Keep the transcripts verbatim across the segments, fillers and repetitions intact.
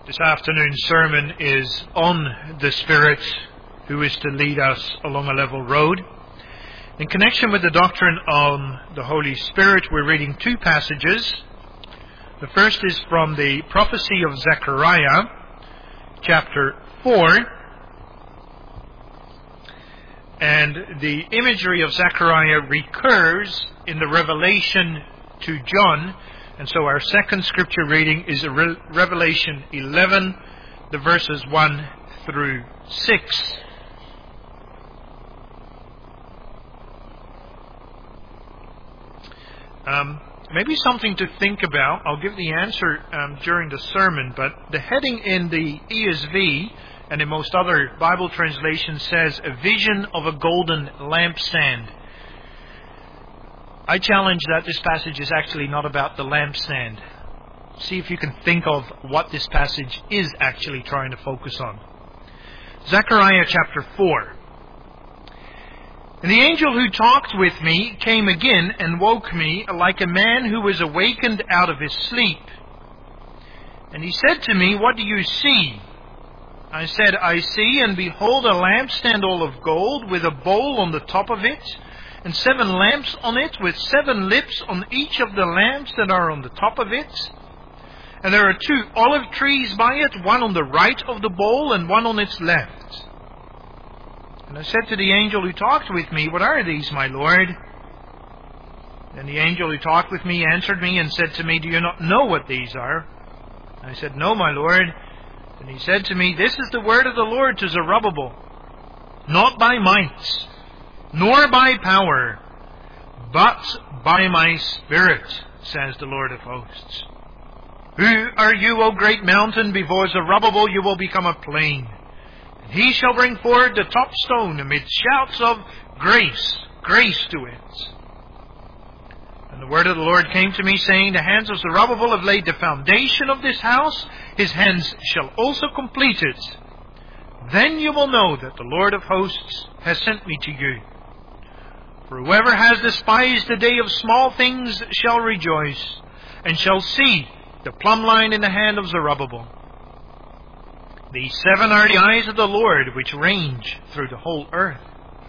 This afternoon's sermon is on the Spirit who is to lead us along a level road. In connection with the doctrine on the Holy Spirit, we're reading two passages. The first is from the prophecy of Zechariah, chapter four. And the imagery of Zechariah recurs in the revelation to John. And so our second scripture reading is Re- Revelation eleven, the verses one through six. Um, maybe something to think about. I'll give the answer um, during the sermon, but the heading in the E S V and in most other Bible translations says, a vision of a golden lampstand. I challenge that this passage is actually not about the lampstand. See if you can think of what this passage is actually trying to focus on. Zechariah chapter four. And the angel who talked with me came again and woke me like a man who was awakened out of his sleep. And he said to me, "What do you see?" I said, "I see, and behold, a lampstand all of gold, with a bowl on the top of it, and seven lamps on it, with seven lips on each of the lamps that are on the top of it. And there are two olive trees by it, one on the right of the bowl and one on its left." And I said to the angel who talked with me, "What are these, my Lord?" And the angel who talked with me answered me and said to me, "Do you not know what these are?" I said, "No, my Lord." And he said to me, "This is the word of the Lord to Zerubbabel, not by might, nor by power, but by my Spirit, says the Lord of hosts. Who are you, O great mountain? Before Zerubbabel you will become a plain. And he shall bring forward the top stone amid shouts of grace, grace to it." And the word of the Lord came to me, saying, "The hands of Zerubbabel have laid the foundation of this house. His hands shall also complete it. Then you will know that the Lord of hosts has sent me to you. For whoever has despised the day of small things shall rejoice, and shall see the plumb line in the hand of Zerubbabel. These seven are the eyes of the Lord, which range through the whole earth."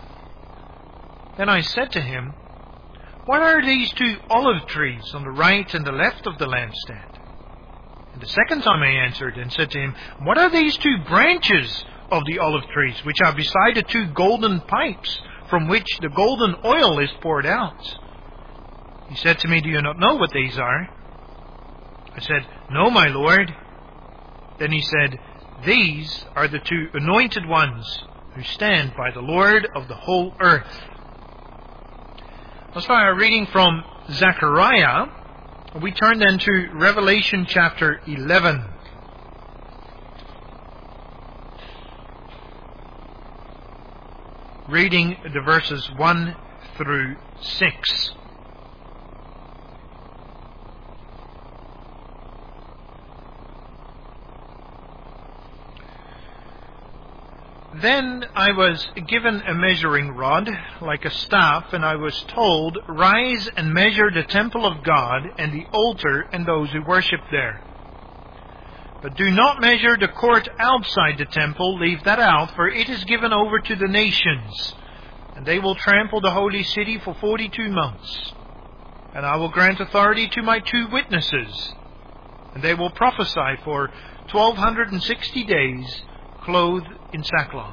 Then I said to him, "What are these two olive trees on the right and the left of the lampstand?" And the second time I answered and said to him, "What are these two branches of the olive trees, which are beside the two golden pipes, from which the golden oil is poured out?" He said to me, "Do you not know what these are?" I said, "No, my Lord." Then he said, "These are the two anointed ones who stand by the Lord of the whole earth." Let's start our reading from Zechariah. We turn then to Revelation chapter eleven. Reading the verses one through six. Then I was given a measuring rod, like a staff, and I was told, "Rise and measure the temple of God, and the altar, and those who worship there. But do not measure the court outside the temple, leave that out, for it is given over to the nations, and they will trample the holy city for forty-two months. And I will grant authority to my two witnesses, and they will prophesy for twelve hundred and sixty days, clothed in sackcloth.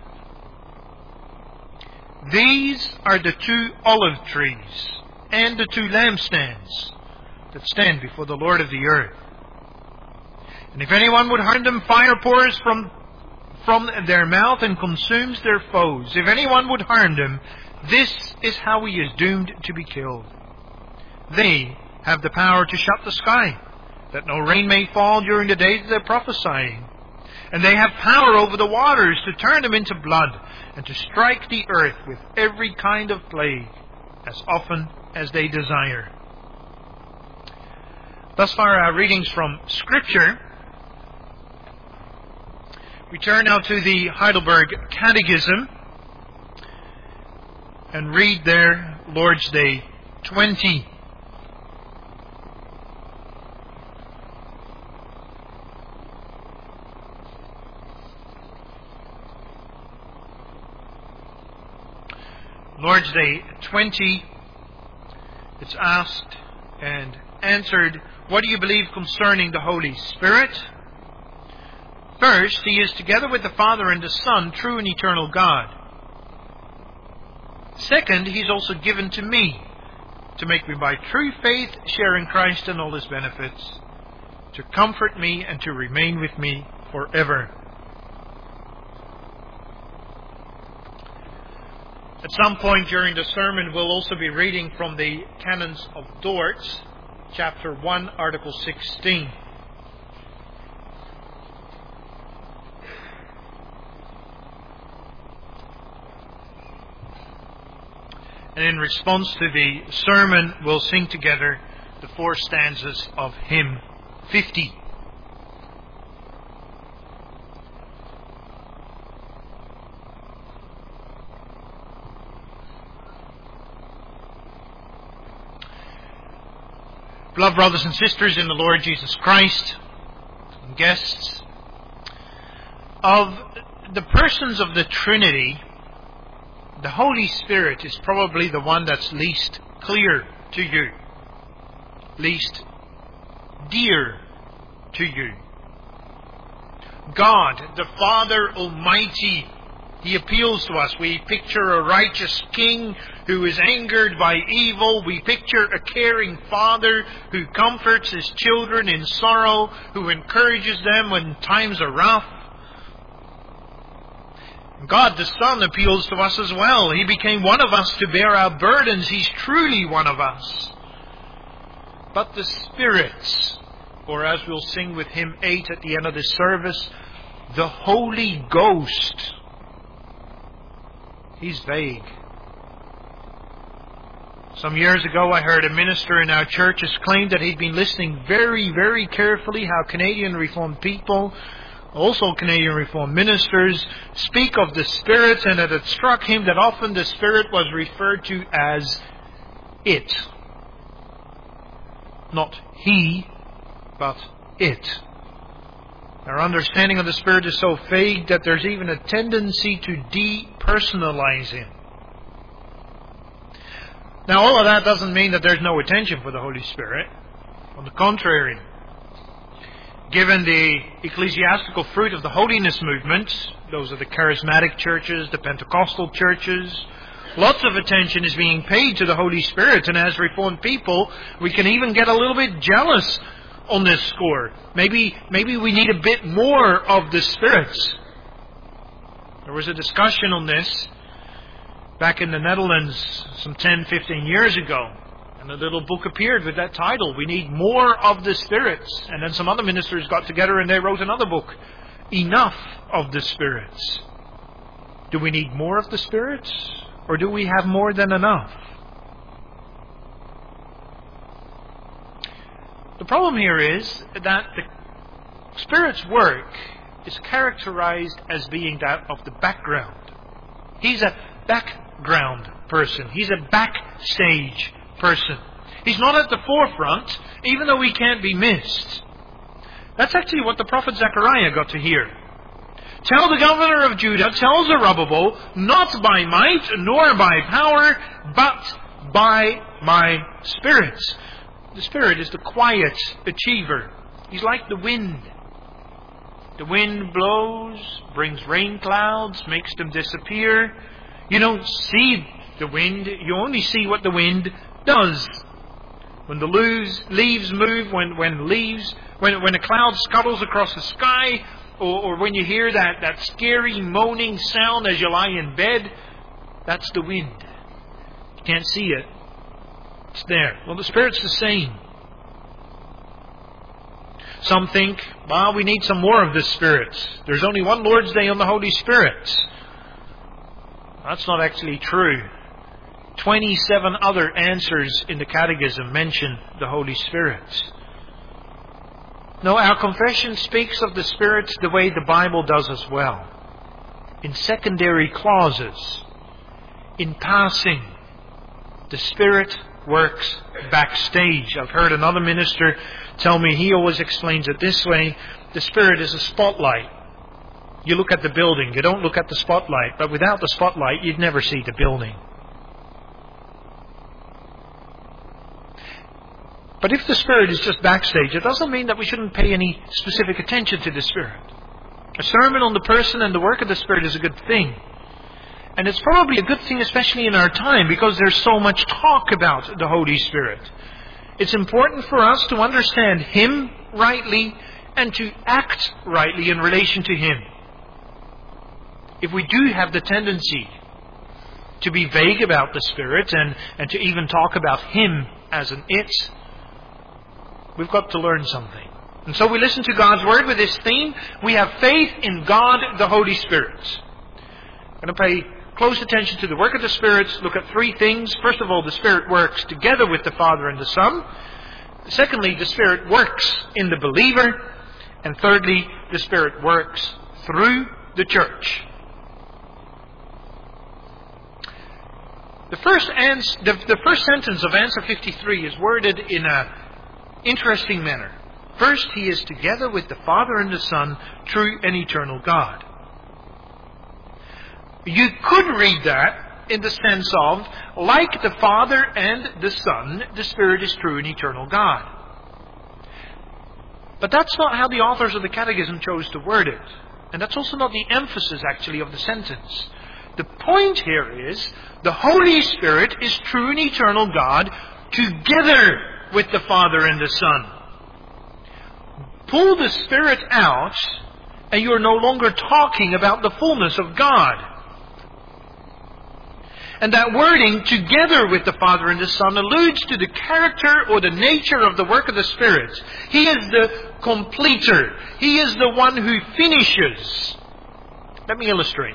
These are the two olive trees and the two lampstands that stand before the Lord of the earth. And if anyone would harm them, fire pours from, from their mouth and consumes their foes. If anyone would harm them, this is how he is doomed to be killed. They have the power to shut the sky, that no rain may fall during the days of their prophesying. And they have power over the waters to turn them into blood, and to strike the earth with every kind of plague, as often as they desire." Thus far our readings from Scripture. We turn now to the Heidelberg Catechism and read there Lord's Day twenty. Lord's Day twenty, it's asked and answered, what do you believe concerning the Holy Spirit? First, He is together with the Father and the Son, true and eternal God. Second, He is also given to me, to make me by true faith share in Christ and all His benefits, to comfort me and to remain with me forever. At some point during the sermon, we'll also be reading from the Canons of Dort, chapter one, article sixteen. And in response to the sermon, we'll sing together the four stanzas of hymn fifty. Beloved brothers and sisters in the Lord Jesus Christ, and guests, of the persons of the Trinity, the Holy Spirit is probably the one that's least clear to you, least dear to you. God, the Father Almighty, He appeals to us. We picture a righteous king who is angered by evil. We picture a caring father who comforts his children in sorrow, who encourages them when times are rough. God the Son appeals to us as well. He became one of us to bear our burdens. He's truly one of us. But the Spirit, or as we'll sing with hymn eight at the end of this service, the Holy Ghost, He's vague. Some years ago I heard a minister in our churches claim that he'd been listening very, very carefully how Canadian Reformed people, also Canadian Reformed ministers, speak of the Spirit, and that it struck him that often the Spirit was referred to as it. Not He, but it. Our understanding of the Spirit is so vague that there's even a tendency to depersonalize Him. Now, all of that doesn't mean that there's no attention for the Holy Spirit. On the contrary, given the ecclesiastical fruit of the holiness movement, those are the charismatic churches, the Pentecostal churches, lots of attention is being paid to the Holy Spirit. And as Reformed people, we can even get a little bit jealous on this score. Maybe, maybe we need a bit more of the Spirit. There was a discussion on this back in the Netherlands some ten, fifteen years ago. And a little book appeared with that title, We Need More of the Spirit. And then some other ministers got together and they wrote another book, Enough of the Spirit. Do we need more of the Spirit? Or do we have more than enough? The problem here is that the Spirit's work is characterized as being that of the background. He's a background person. He's a backstage person. He's not at the forefront, even though he can't be missed. That's actually what the prophet Zechariah got to hear. Tell the governor of Judah, tell Zerubbabel, not by might nor by power, but by my Spirit. The Spirit is the quiet achiever. He's like the wind. The wind blows, brings rain clouds, makes them disappear. You don't see the wind, you only see what the wind does. When the leaves, leaves move, when, when leaves, when, when a cloud scuttles across the sky, or, or when you hear that, that scary moaning sound as you lie in bed, that's the wind. You can't see it. It's there. Well, the Spirit's the same. Some think, well, we need some more of this Spirit. There's only one Lord's Day on the Holy Spirit. That's not actually true. twenty-seven other answers in the Catechism mention the Holy Spirit. No, our confession speaks of the Spirit the way the Bible does as well. In secondary clauses, in passing, the Spirit works backstage. I've heard another minister tell me, he always explains it this way, the Spirit is a spotlight. You look at the building, you don't look at the spotlight, but without the spotlight, you'd never see the building. But if the Spirit is just backstage, it doesn't mean that we shouldn't pay any specific attention to the Spirit. A sermon on the person and the work of the Spirit is a good thing. And it's probably a good thing, especially in our time, because there's so much talk about the Holy Spirit. It's important for us to understand Him rightly and to act rightly in relation to Him. If we do have the tendency to be vague about the Spirit and, and to even talk about Him as an it, we've got to learn something. And so we listen to God's Word with this theme. We have faith in God, the Holy Spirit. I'm going to pay close attention to the work of the Spirit. Look at three things. First of all, the Spirit works together with the Father and the Son. Secondly, the Spirit works in the believer. And thirdly, the Spirit works through the church. The first, ans- the, the first sentence of answer fifty-three is worded in an interesting manner. First, He is together with the Father and the Son, true and eternal God. You could read that in the sense of, like the Father and the Son, the Spirit is true and eternal God. But that's not how the authors of the Catechism chose to word it. And that's also not the emphasis, actually, of the sentence. The point here is, the Holy Spirit is true and eternal God together with the Father and the Son. Pull the Spirit out, and you're no longer talking about the fullness of God. And that wording, together with the Father and the Son, alludes to the character or the nature of the work of the Spirit. He is the completer. He is the one who finishes. Let me illustrate.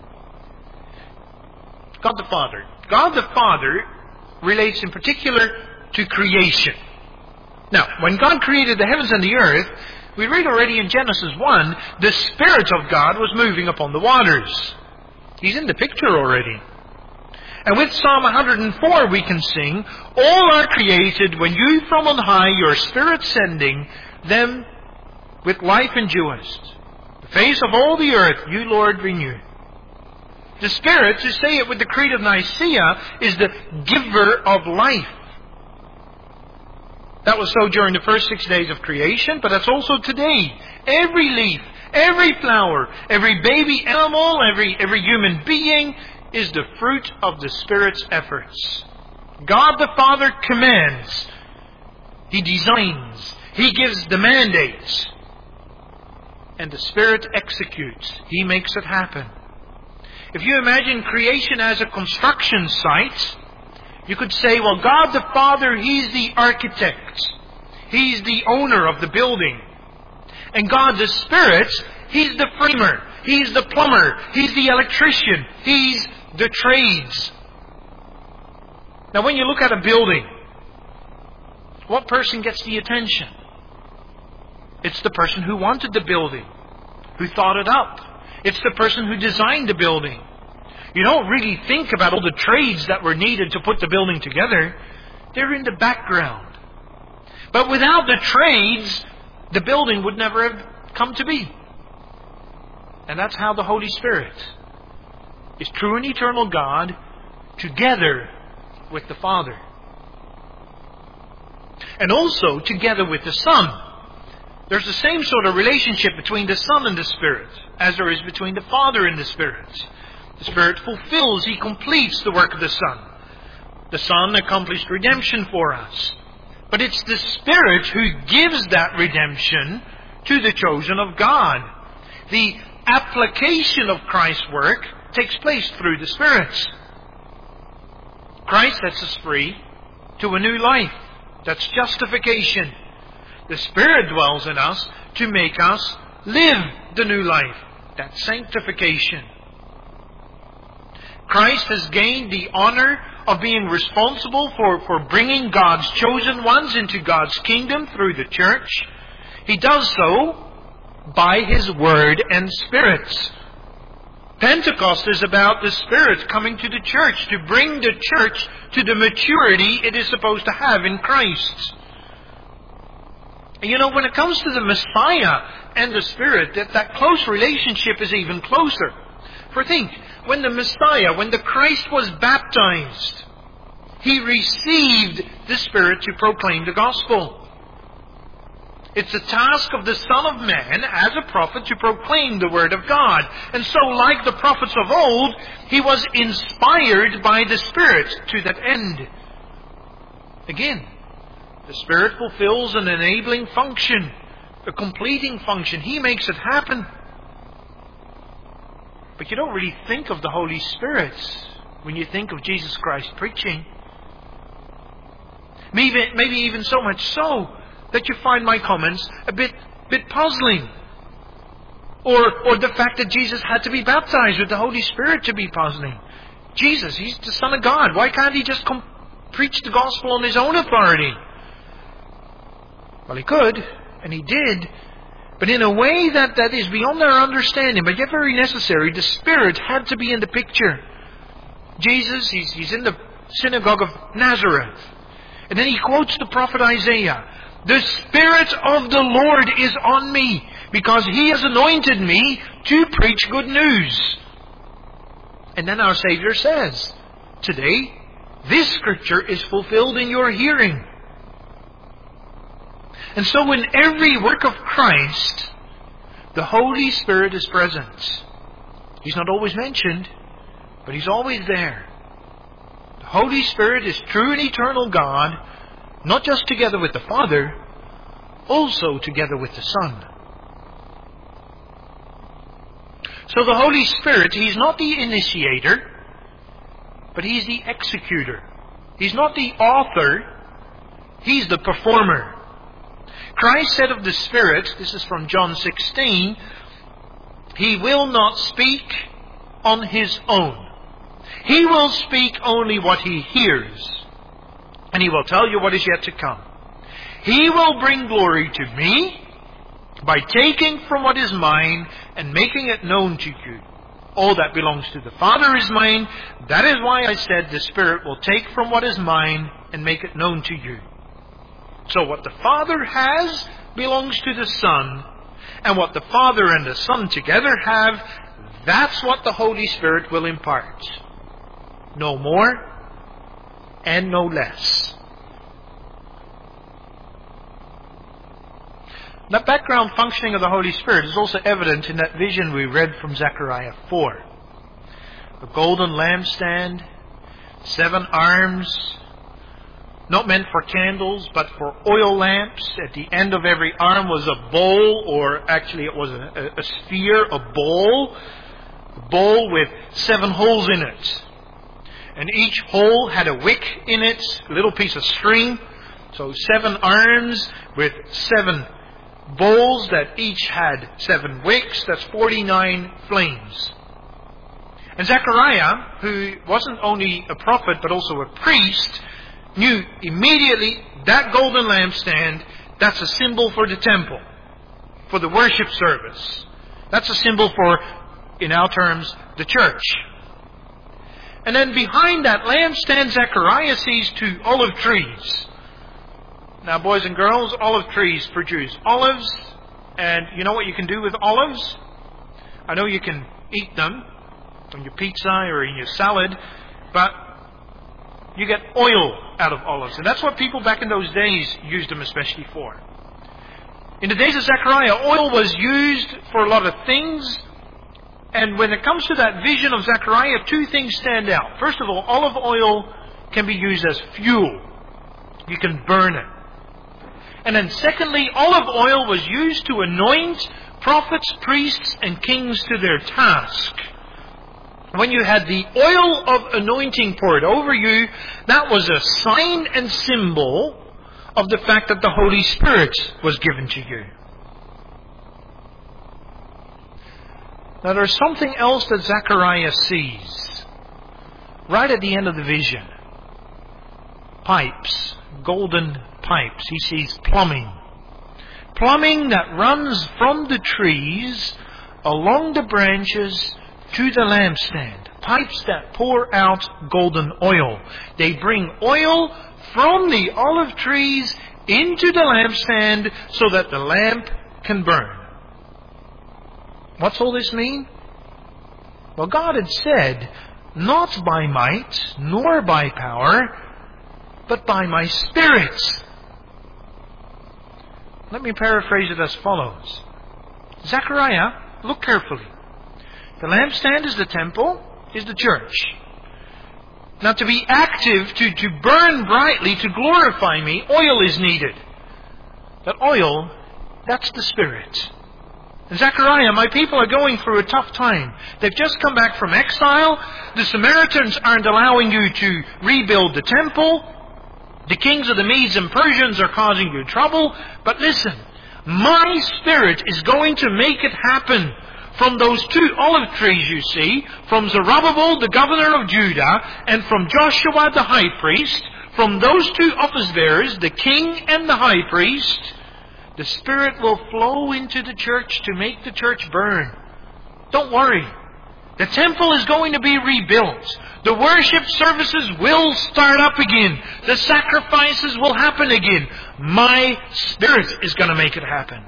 God the Father. God the Father relates in particular to creation. Now, when God created the heavens and the earth, we read already in Genesis one, the Spirit of God was moving upon the waters. He's in the picture already. And with Psalm one hundred four we can sing, all are created when you from on high your Spirit sending them with life enduest. The face of all the earth you, Lord, renew. The Spirit, to say it with the Creed of Nicaea, is the giver of life. That was so during the first six days of creation, but that's also today. Every leaf, every flower, every baby animal, every, every human being is the fruit of the Spirit's efforts. God the Father commands. He designs. He gives the mandates. And the Spirit executes. He makes it happen. If you imagine creation as a construction site, you could say, well, God the Father, He's the architect. He's the owner of the building. And God the Spirit, He's the framer. He's the plumber. He's the electrician. He's the trades. Now, when you look at a building, what person gets the attention? It's the person who wanted the building, who thought it up. It's the person who designed the building. You don't really think about all the trades that were needed to put the building together. They're in the background. But without the trades, the building would never have come to be. And that's how the Holy Spirit is true and eternal God together with the Father. And also together with the Son. There's the same sort of relationship between the Son and the Spirit as there is between the Father and the Spirit. The Spirit fulfills, He completes the work of the Son. The Son accomplished redemption for us. But it's the Spirit who gives that redemption to the chosen of God. The application of Christ's work takes place through the Spirit. Christ sets us free to a new life. That's justification. The Spirit dwells in us to make us live the new life. That's sanctification. Christ has gained the honor of being responsible for, for bringing God's chosen ones into God's kingdom through the church. He does so by His Word and Spirit. Pentecost is about the Spirit coming to the church to bring the church to the maturity it is supposed to have in Christ. And you know, when it comes to the Messiah and the Spirit, that, that close relationship is even closer. For think, when the Messiah, when the Christ was baptized, he received the Spirit to proclaim the gospel. It's the task of the Son of Man as a prophet to proclaim the Word of God. And so, like the prophets of old, he was inspired by the Spirit to that end. Again, the Spirit fulfills an enabling function, a completing function. He makes it happen. But you don't really think of the Holy Spirit when you think of Jesus Christ preaching. Maybe, maybe even so much so that you find my comments a bit, bit puzzling. Or, or the fact that Jesus had to be baptized with the Holy Spirit to be puzzling. Jesus, He's the Son of God. Why can't He just come preach the gospel on His own authority? Well, He could, and He did. But in a way that, that is beyond our understanding, but yet very necessary. The Spirit had to be in the picture. Jesus, he's, he's in the synagogue of Nazareth. And then he quotes the prophet Isaiah. The Spirit of the Lord is on me, because He has anointed me to preach good news. And then our Savior says, today, this scripture is fulfilled in your hearing. And so in every work of Christ, the Holy Spirit is present. He's not always mentioned, but He's always there. The Holy Spirit is true and eternal God, not just together with the Father, also together with the Son. So the Holy Spirit, He's not the initiator, but He's the executor. He's not the author, He's the performer. Christ said of the Spirit, this is from John sixteen, He will not speak on His own. He will speak only what He hears. And He will tell you what is yet to come. He will bring glory to me by taking from what is mine and making it known to you. All that belongs to the Father is mine. That is why I said the Spirit will take from what is mine and make it known to you. So what the Father has belongs to the Son. And what the Father and the Son together have, that's what the Holy Spirit will impart. No more and no less. The background functioning of the Holy Spirit is also evident in that vision we read from Zechariah four. A golden lampstand, seven arms, not meant for candles, but for oil lamps. At the end of every arm was a bowl, or actually it was a, a sphere, a bowl, a bowl with seven holes in it. And each hole had a wick in it, a little piece of string. So seven arms with seven bowls that each had seven wicks. That's forty-nine flames. And Zechariah, who wasn't only a prophet but also a priest, knew immediately that golden lampstand, that's a symbol for the temple, for the worship service. That's a symbol for, in our terms, the church. And then behind that lampstand, Zechariah sees two olive trees. Now, boys and girls, olive trees produce olives. And you know what you can do with olives? I know you can eat them on your pizza or in your salad, but you get oil out of olives. And that's what people back in those days used them especially for. In the days of Zechariah, oil was used for a lot of things. And when it comes to that vision of Zechariah, two things stand out. First of all, olive oil can be used as fuel. You can burn it. And then secondly, olive oil was used to anoint prophets, priests, and kings to their task. When you had the oil of anointing poured over you, that was a sign and symbol of the fact that the Holy Spirit was given to you. Now there's something else that Zechariah sees right at the end of the vision. Pipes, golden pipes. He sees plumbing. Plumbing that runs from the trees along the branches to the lampstand. Pipes that pour out golden oil. They bring oil from the olive trees into the lampstand so that the lamp can burn. What's all this mean? Well, God had said, not by might, nor by power, but by my Spirit. Let me paraphrase it as follows. Zechariah, look carefully. The lampstand is the temple, is the church. Now to be active, to, to burn brightly, to glorify me, oil is needed. That oil, that's the Spirit. And Zechariah, my people are going through a tough time. They've just come back from exile. The Samaritans aren't allowing you to rebuild the temple. The kings of the Medes and Persians are causing you trouble. But listen, my Spirit is going to make it happen. From those two olive trees you see, from Zerubbabel, the governor of Judah, and from Joshua the high priest, from those two office bearers, the king and the high priest, the Spirit will flow into the church to make the church burn. Don't worry. The temple is going to be rebuilt. The worship services will start up again. The sacrifices will happen again. My Spirit is going to make it happen.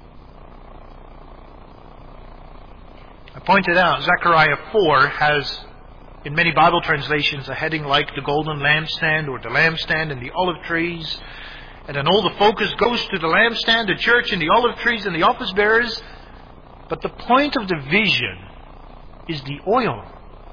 I pointed out Zechariah four has, in many Bible translations, a heading like the golden lampstand or the lampstand and the olive trees. And then all the focus goes to the lampstand, the church, and the olive trees and the office bearers. But the point of the vision is the oil.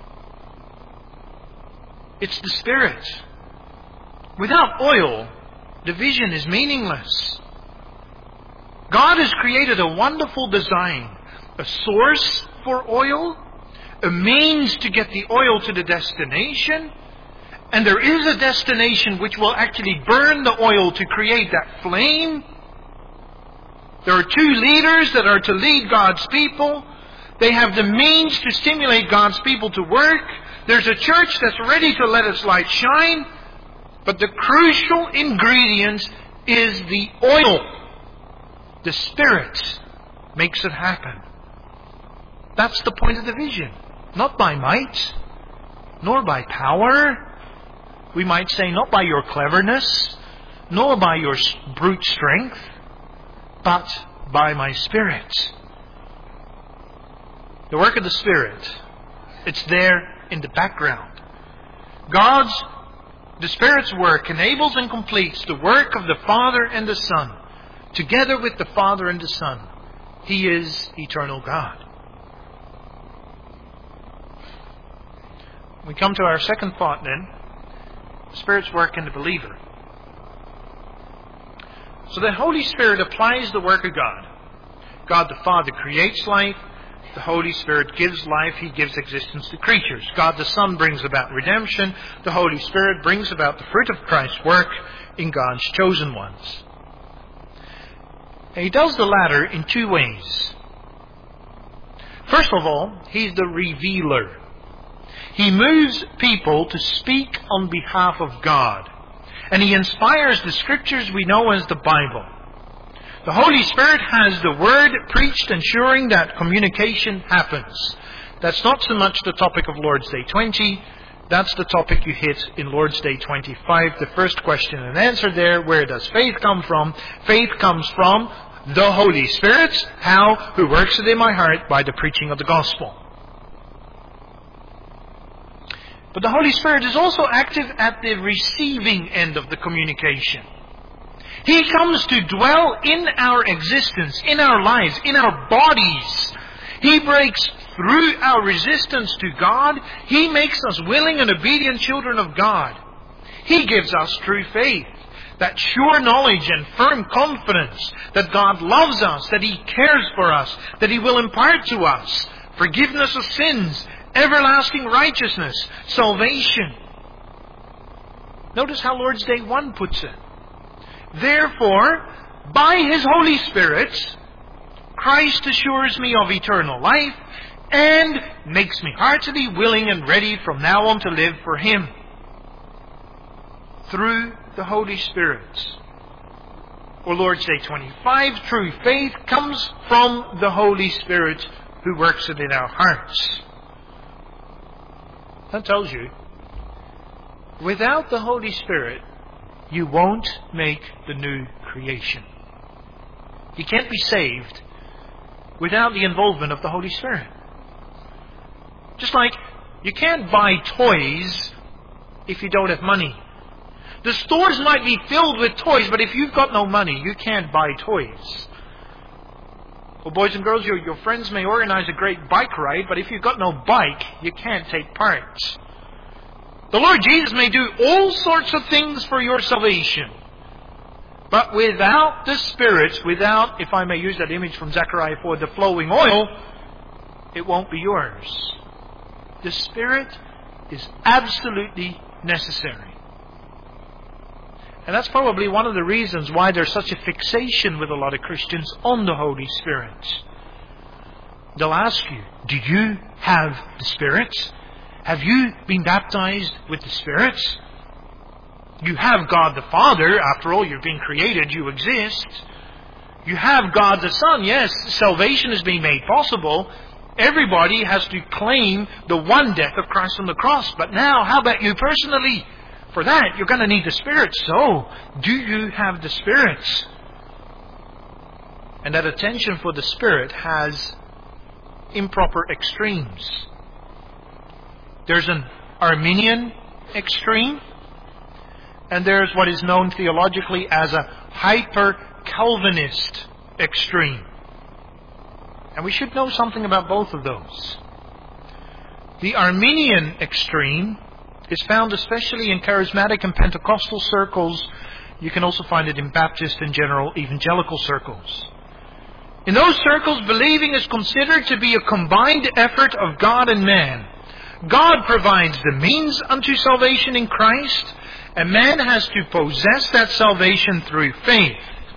It's the Spirit. Without oil, the vision is meaningless. God has created a wonderful design. A source for oil, a means to get the oil to the destination, and there is a destination which will actually burn the oil to create that flame. There are two leaders that are to lead God's people. They have the means to stimulate God's people to work. There's a church that's ready to let its light shine, but the crucial ingredient is the oil. The Spirit makes it happen. That's the point of the vision. Not by might, nor by power. We might say not by your cleverness, nor by your brute strength, but by my Spirit. The work of the Spirit, it's there in the background. God's, the Spirit's work enables and completes the work of the Father and the Son. Together with the Father and the Son, He is eternal God. We come to our second thought then, the Spirit's work in the believer. So the Holy Spirit applies the work of God. God the Father creates life. The Holy Spirit gives life. He gives existence to creatures. God the Son brings about redemption. The Holy Spirit brings about the fruit of Christ's work in God's chosen ones. And He does the latter in two ways. First of all, He's the revealer. He moves people to speak on behalf of God. And He inspires the Scriptures we know as the Bible. The Holy Spirit has the Word preached, ensuring that communication happens. That's not so much the topic of Lord's Day twenty. That's the topic you hit in Lord's Day twenty-five. The first question and answer there, where does faith come from? Faith comes from the Holy Spirit. How? Who works it in my heart by the preaching of the gospel. But the Holy Spirit is also active at the receiving end of the communication. He comes to dwell in our existence, in our lives, in our bodies. He breaks through our resistance to God. He makes us willing and obedient children of God. He gives us true faith, that sure knowledge and firm confidence that God loves us, that He cares for us, that He will impart to us forgiveness of sins, everlasting righteousness, salvation. Notice how Lord's Day one puts it. Therefore, by His Holy Spirit, Christ assures me of eternal life and makes me heartily willing and ready from now on to live for Him. Through the Holy Spirit. Or Lord's Day twenty-five, true faith comes from the Holy Spirit who works it in our hearts. That tells you, without the Holy Spirit, you won't make the new creation. You can't be saved without the involvement of the Holy Spirit. Just like you can't buy toys if you don't have money. The stores might be filled with toys, but if you've got no money, you can't buy toys. Well, boys and girls, your, your friends may organize a great bike ride, but if you've got no bike, you can't take part. The Lord Jesus may do all sorts of things for your salvation. But without the Spirit, without, if I may use that image from Zechariah four, the flowing oil, it won't be yours. The Spirit is absolutely necessary. And that's probably one of the reasons why there's such a fixation with a lot of Christians on the Holy Spirit. They'll ask you, do you have the Spirit? Have you been baptized with the Spirit? You have God the Father. After all, you've been created. You exist. You have God the Son. Yes, salvation is being made possible. Everybody has to claim the one death of Christ on the cross. But now, how about you personally? For that, you're going to need the Spirit. So, do you have the Spirit? And that attention for the Spirit has improper extremes. There's an Arminian extreme, and there's what is known theologically as a hyper-Calvinist extreme. And we should know something about both of those. The Arminian extreme is found especially in charismatic and Pentecostal circles. You can also find it in Baptist and general evangelical circles. In those circles, believing is considered to be a combined effort of God and man. God provides the means unto salvation in Christ, and man has to possess that salvation through faith.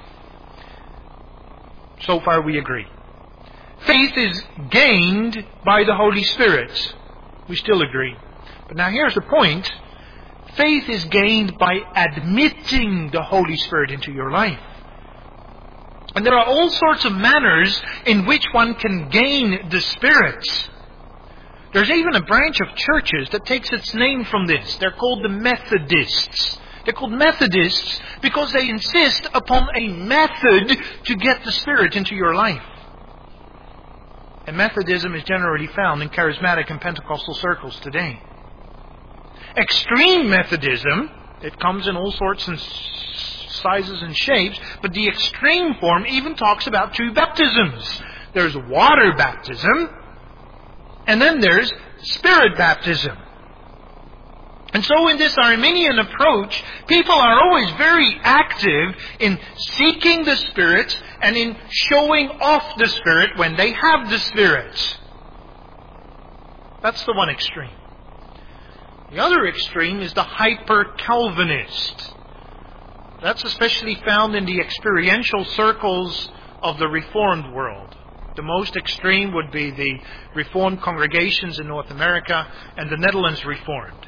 So far we agree. Faith is gained by the Holy Spirit. We still agree. But now here's the point. Faith is gained by admitting the Holy Spirit into your life. And there are all sorts of manners in which one can gain the Spirit. There's even a branch of churches that takes its name from this. They're called the Methodists. They're called Methodists because they insist upon a method to get the Spirit into your life. And Methodism is generally found in charismatic and Pentecostal circles today. Extreme Methodism, it comes in all sorts of sizes and shapes, but the extreme form even talks about two baptisms. There's water baptism, and then there's Spirit baptism. And so in this Arminian approach, people are always very active in seeking the Spirit and in showing off the Spirit when they have the Spirit. That's the one extreme. The other extreme is the hyper-Calvinist. That's especially found in the experiential circles of the Reformed world. The most extreme would be the Reformed congregations in North America and the Netherlands Reformed.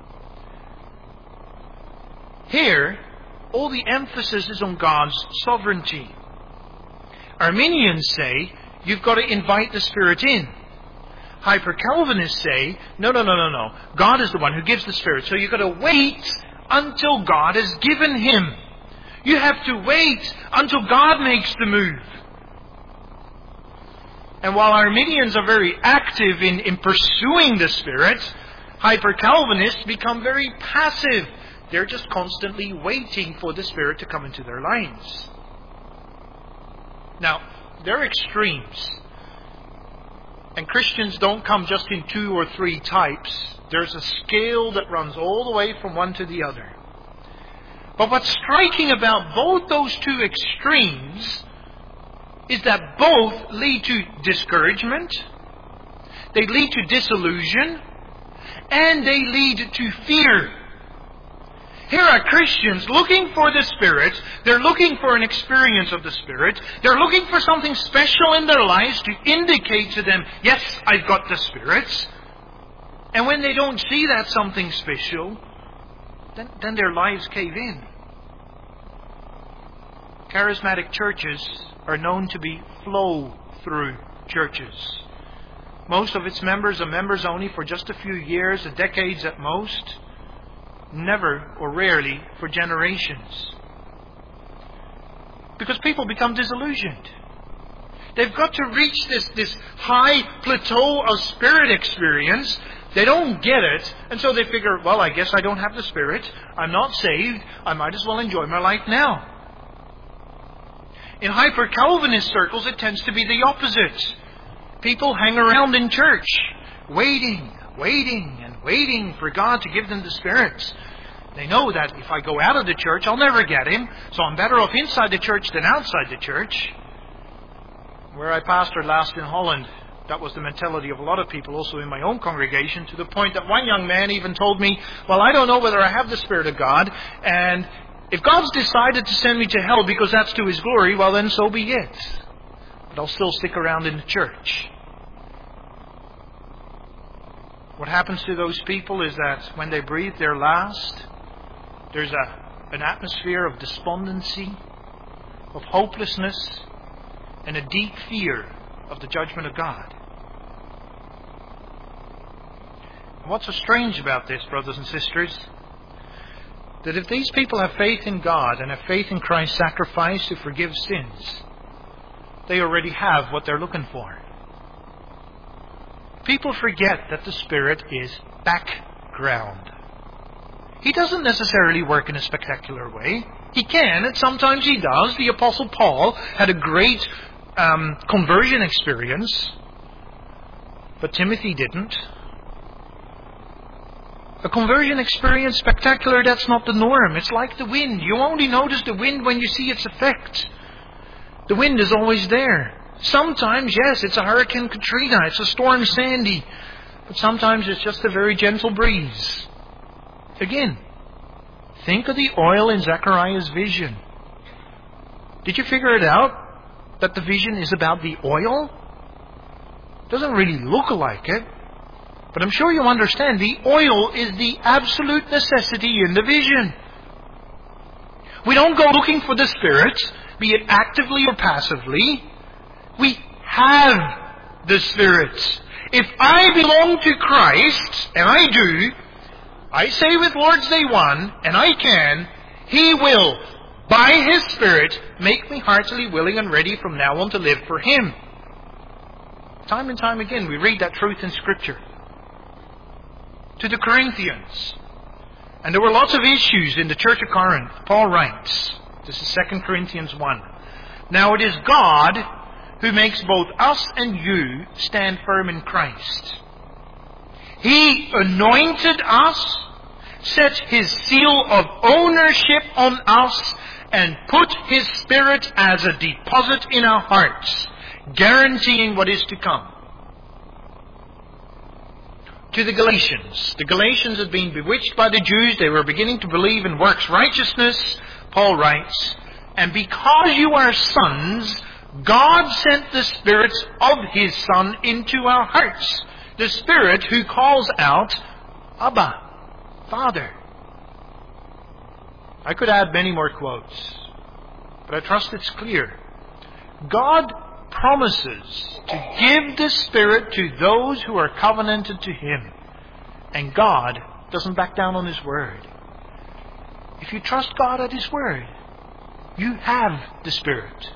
Here, all the emphasis is on God's sovereignty. Arminians say, you've got to invite the Spirit in. Hyper-Calvinists say, no, no, no, no, no. God is the one who gives the Spirit. So you've got to wait until God has given Him. You have to wait until God makes the move. And while Arminians are very active in, in pursuing the Spirit, Hyper-Calvinists become very passive. They're just constantly waiting for the Spirit to come into their lives. Now, they're extremes. And Christians don't come just in two or three types. There's a scale that runs all the way from one to the other. But what's striking about both those two extremes is that both lead to discouragement, they lead to disillusion, and they lead to fear. Here are Christians looking for the Spirit. They're looking for an experience of the Spirit. They're looking for something special in their lives to indicate to them, yes, I've got the Spirit. And when they don't see that something special, then, then their lives cave in. Charismatic churches are known to be flow-through churches. Most of its members are members only for just a few years, a decades at most. Never or rarely for generations. Because people become disillusioned. They've got to reach this, this high plateau of Spirit experience. They don't get it, and so they figure, well, I guess I don't have the Spirit. I'm not saved. I might as well enjoy my life now. In hyper-Calvinist circles, it tends to be the opposite. People hang around in church, waiting, waiting, and waiting for God to give them the Spirit. They know that if I go out of the church, I'll never get Him, so I'm better off inside the church than outside the church. Where I pastored last in Holland, that was the mentality of a lot of people, also in my own congregation, to the point that one young man even told me, well, I don't know whether I have the Spirit of God, and if God's decided to send me to hell because that's to His glory, well then so be it. But I'll still stick around in the church. What happens to those people is that when they breathe their last, there's a, an atmosphere of despondency, of hopelessness, and a deep fear of the judgment of God. What's so strange about this, brothers and sisters? That if these people have faith in God and have faith in Christ's sacrifice to forgive sins, they already have what they're looking for. People forget that the Spirit is background. He doesn't necessarily work in a spectacular way. He can, and sometimes He does. The Apostle Paul had a great um, conversion experience, but Timothy didn't. A conversion experience spectacular, that's not the norm. It's like the wind. You only notice the wind when you see its effect. The wind is always there. Sometimes, yes, it's a Hurricane Katrina, it's a Storm Sandy, but sometimes it's just a very gentle breeze. Again, think of the oil in Zechariah's vision. Did you figure it out? That the vision is about the oil? It doesn't really look like it. But I'm sure you understand, the oil is the absolute necessity in the vision. We don't go looking for the Spirit, be it actively or passively. We have the Spirit. If I belong to Christ, and I do, I say with Lord's Day one, and I can, He will, by His Spirit, make me heartily willing and ready from now on to live for Him. Time and time again, we read that truth in Scripture. To the Corinthians. And there were lots of issues in the church of Corinth. Paul writes, this is Second Corinthians one. Now it is God who makes both us and you stand firm in Christ. He anointed us, set His seal of ownership on us, and put His Spirit as a deposit in our hearts, guaranteeing what is to come. To the Galatians. The Galatians had been bewitched by the Jews. They were beginning to believe in works righteousness. Paul writes, and because you are sons, God sent the Spirit of His Son into our hearts. The Spirit who calls out, Abba, Father. I could add many more quotes, but I trust it's clear. God promises to give the Spirit to those who are covenanted to Him. And God doesn't back down on His word. If you trust God at His word, you have the Spirit.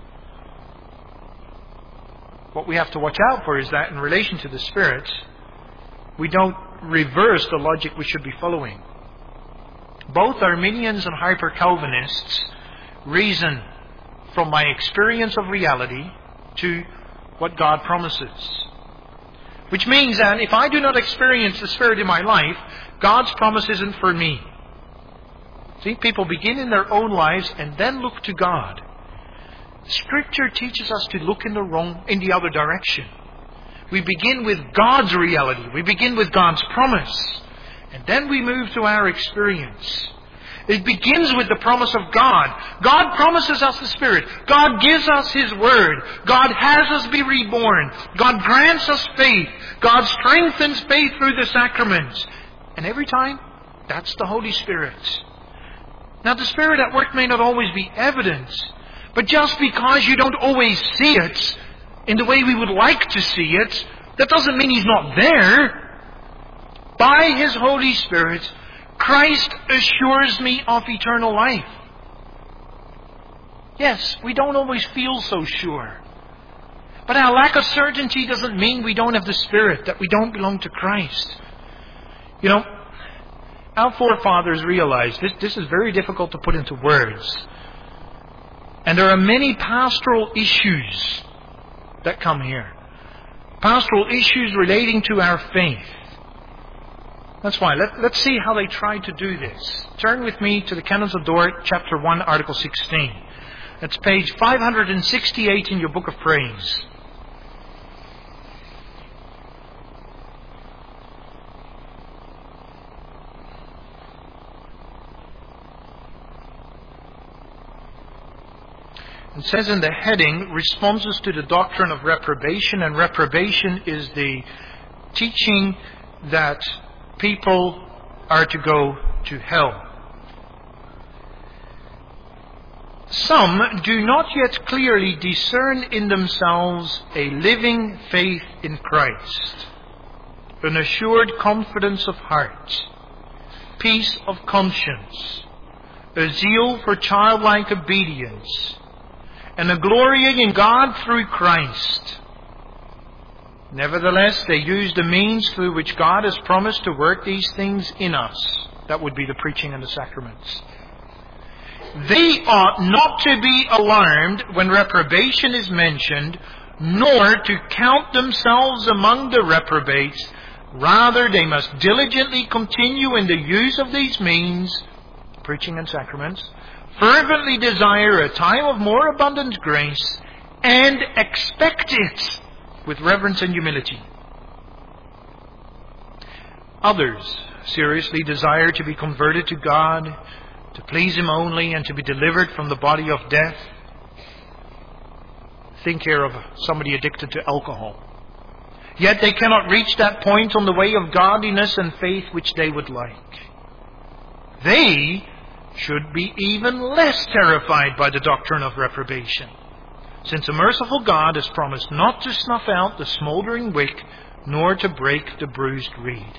What we have to watch out for is that in relation to the Spirit, we don't reverse the logic we should be following. Both Arminians and Hyper-Calvinists reason from my experience of reality to what God promises. Which means that if I do not experience the Spirit in my life, God's promise isn't for me. See, people begin in their own lives and then look to God. Scripture teaches us to look in the wrong, in the other direction. We begin with God's reality. We begin with God's promise. And then we move to our experience. It begins with the promise of God. God promises us the Spirit. God gives us His Word. God has us be reborn. God grants us faith. God strengthens faith through the sacraments. And every time, that's the Holy Spirit. Now, the Spirit at work may not always be evident, but just because you don't always see it in the way we would like to see it, that doesn't mean He's not there. By His Holy Spirit, Christ assures me of eternal life. Yes, we don't always feel so sure. But our lack of certainty doesn't mean we don't have the Spirit, that we don't belong to Christ. You know, our forefathers realized this, this is very difficult to put into words. And there are many pastoral issues that come here. Pastoral issues relating to our faith. That's why. Let, let's see how they tried to do this. Turn with me to the Canons of Dort, chapter one, article sixteen. That's page five hundred sixty-eight in your Book of Praise. It says in the heading, responses to the doctrine of reprobation, and reprobation is the teaching that people are to go to hell. Some do not yet clearly discern in themselves a living faith in Christ, an assured confidence of heart, peace of conscience, a zeal for childlike obedience, and a glorying in God through Christ. Nevertheless, they use the means through which God has promised to work these things in us. That would be the preaching and the sacraments. They ought not to be alarmed when reprobation is mentioned, nor to count themselves among the reprobates. Rather, they must diligently continue in the use of these means, preaching and sacraments, fervently desire a time of more abundant grace, and expect it with reverence and humility. Others seriously desire to be converted to God, to please Him only, and to be delivered from the body of death. Think here of somebody addicted to alcohol. Yet they cannot reach that point on the way of godliness and faith which they would like. They should be even less terrified by the doctrine of reprobation, since a merciful God has promised not to snuff out the smouldering wick, nor to break the bruised reed.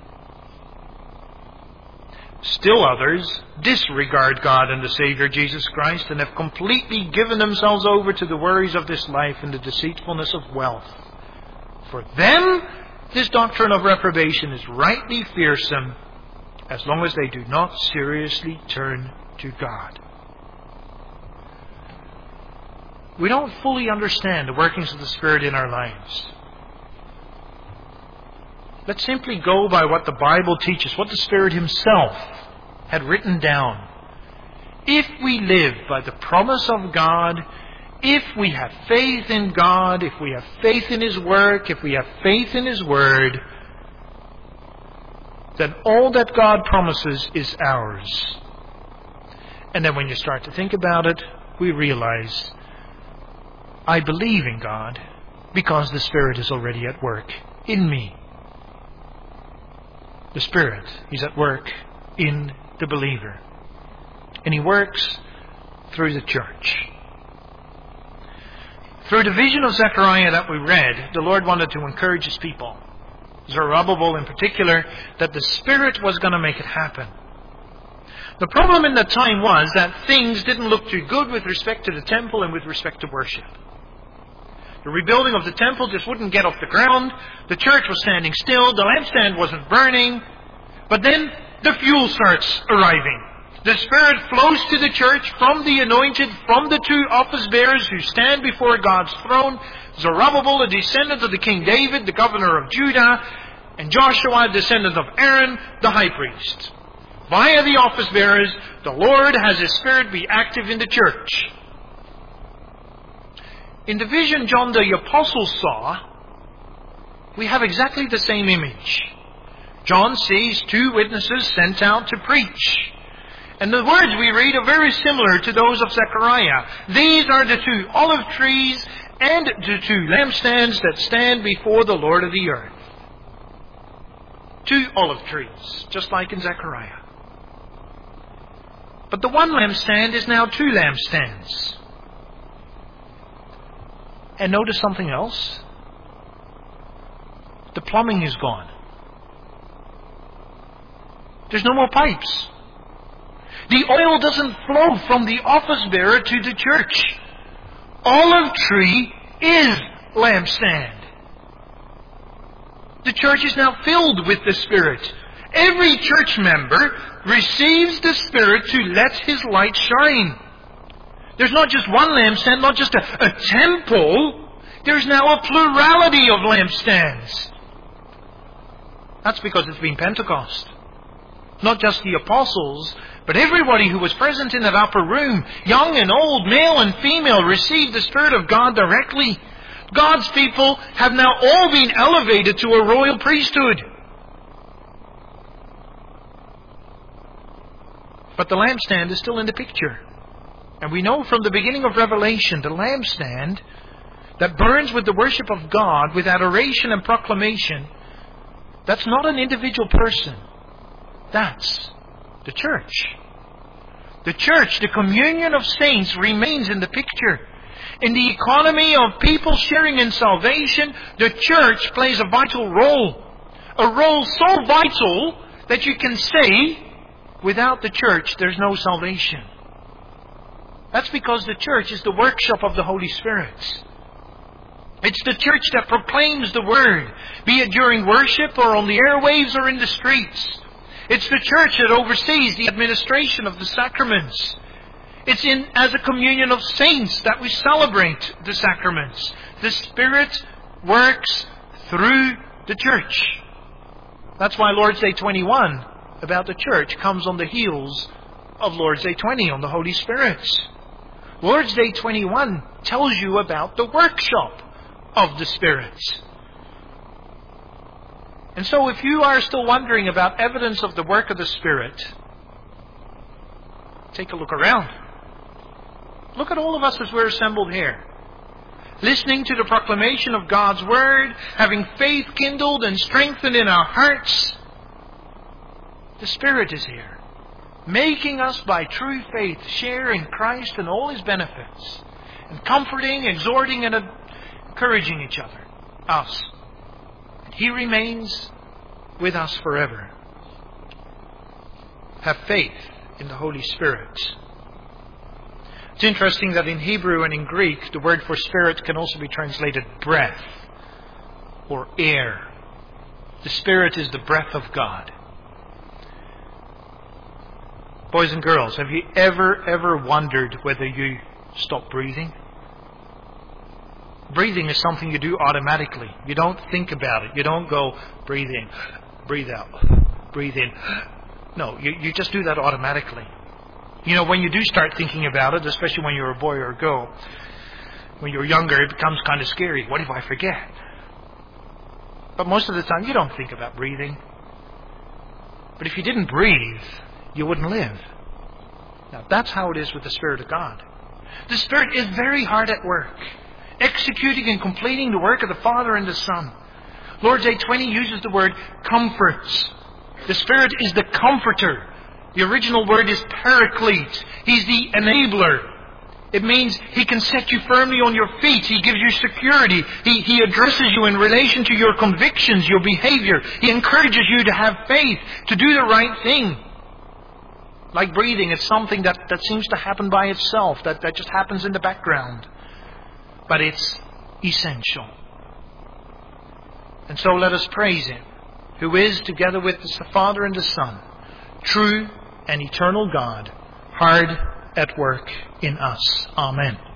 Still others disregard God and the Savior Jesus Christ, and have completely given themselves over to the worries of this life and the deceitfulness of wealth. For them, this doctrine of reprobation is rightly fearsome, as long as they do not seriously turn to God. We don't fully understand the workings of the Spirit in our lives. Let's simply go by what the Bible teaches, what the Spirit Himself had written down. If we live by the promise of God, if we have faith in God, if we have faith in His work, if we have faith in His Word, then all that God promises is ours. And then when you start to think about it, we realize, I believe in God because the Spirit is already at work in me. The Spirit, He's at work in the believer. And He works through the church. Through the vision of Zechariah that we read, the Lord wanted to encourage His people, Zerubbabel in particular, that the Spirit was going to make it happen. The problem in that time was that things didn't look too good with respect to the temple and with respect to worship. The rebuilding of the temple just wouldn't get off the ground. The church was standing still. The lampstand wasn't burning. But then the fuel starts arriving. The Spirit flows to the church from the anointed, from the two office bearers who stand before God's throne. Zerubbabel, a descendant of the King David, the governor of Judah, and Joshua, a descendant of Aaron, the high priest. Via the office bearers, the Lord has His Spirit be active in the church. In the vision John the Apostle saw, we have exactly the same image. John sees two witnesses sent out to preach. And the words we read are very similar to those of Zechariah. These are the two olive trees and the two lampstands that stand before the Lord of the earth. Two olive trees, just like in Zechariah. But the one lampstand is now two lampstands. And notice something else. The plumbing is gone. There's no more pipes. The oil doesn't flow from the office bearer to the church. Olive tree is lampstand. The church is now filled with the Spirit. Every church member receives the Spirit to let His light shine. There's not just one lampstand, not just a, a temple. There's now a plurality of lampstands. That's because it's been Pentecost. Not just the apostles, but everybody who was present in that upper room, young and old, male and female, received the Spirit of God directly. God's people have now all been elevated to a royal priesthood. But the lampstand is still in the picture. And we know from the beginning of Revelation, the lampstand that burns with the worship of God, with adoration and proclamation, that's not an individual person. That's the church. The church, the communion of saints, remains in the picture. In the economy of people sharing in salvation, the church plays a vital role. A role so vital that you can say, without the church, there's no salvation. That's because the church is the workshop of the Holy Spirit. It's the church that proclaims the Word, be it during worship or on the airwaves or in the streets. It's the church that oversees the administration of the sacraments. It's in as a communion of saints that we celebrate the sacraments. The Spirit works through the church. That's why Lord's Day twenty-one, about the church, comes on the heels of Lord's Day twenty on the Holy Spirit. Lord's Day twenty-one tells you about the workshop of the Spirit. And so if you are still wondering about evidence of the work of the Spirit, take a look around. Look at all of us as we're assembled here. Listening to the proclamation of God's Word, having faith kindled and strengthened in our hearts. The Spirit is here, making us by true faith share in Christ and all His benefits, and comforting, exhorting, and encouraging each other, us. He remains with us forever. Have faith in the Holy Spirit. It's interesting that in Hebrew and in Greek, the word for spirit can also be translated breath or air. The Spirit is the breath of God. Boys and girls, have you ever, ever wondered whether you stop breathing? Breathing is something you do automatically. You don't think about it. You don't go, breathe in, breathe out, breathe in. No, you, you just do that automatically. You know, when you do start thinking about it, especially when you're a boy or a girl, when you're younger, it becomes kind of scary. What if I forget? But most of the time, you don't think about breathing. But if you didn't breathe, you wouldn't live. Now, that's how it is with the Spirit of God. The Spirit is very hard at work, executing and completing the work of the Father and the Son. Lord's Day twenty uses the word comforts. The Spirit is the comforter. The original word is paraclete. He's the enabler. It means He can set you firmly on your feet. He gives you security. He, he addresses you in relation to your convictions, your behavior. He encourages you to have faith, to do the right thing. Like breathing, it's something that, that seems to happen by itself, that, that just happens in the background. But it's essential. And so let us praise Him, who is, together with the Father and the Son, true and eternal God, hard at work in us. Amen.